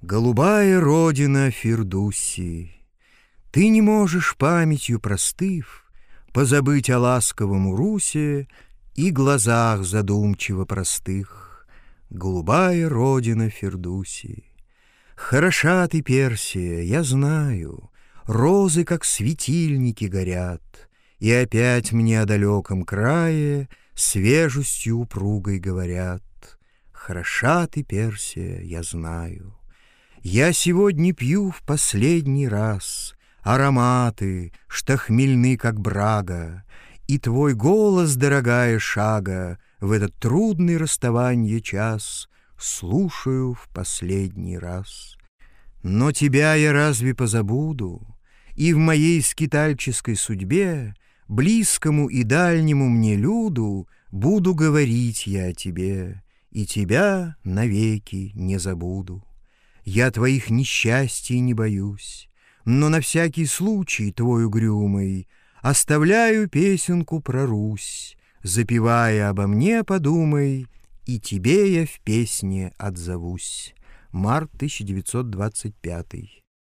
Голубая родина Фирдуси, ты не можешь памятью простыв позабыть о ласковом Урусе и глазах задумчиво простых. Голубая родина Фирдуси, хороша ты, Персия, я знаю, розы, как светильники, горят, и опять мне о далеком крае свежестью упругой говорят. Хороша ты, Персия, я знаю. Я сегодня пью в последний раз ароматы, что хмельны, как брага, и твой голос, дорогая шага, в этот трудный расставанье час слушаю в последний раз. Но тебя я разве позабуду? И в моей скитальческой судьбе близкому и дальнему мне люду буду говорить я о тебе, и тебя навеки не забуду. Я твоих несчастий не боюсь, но на всякий случай твой угрюмый оставляю песенку про Русь, запевая обо мне, подумай, и тебе я в песне отзовусь. Март 1925.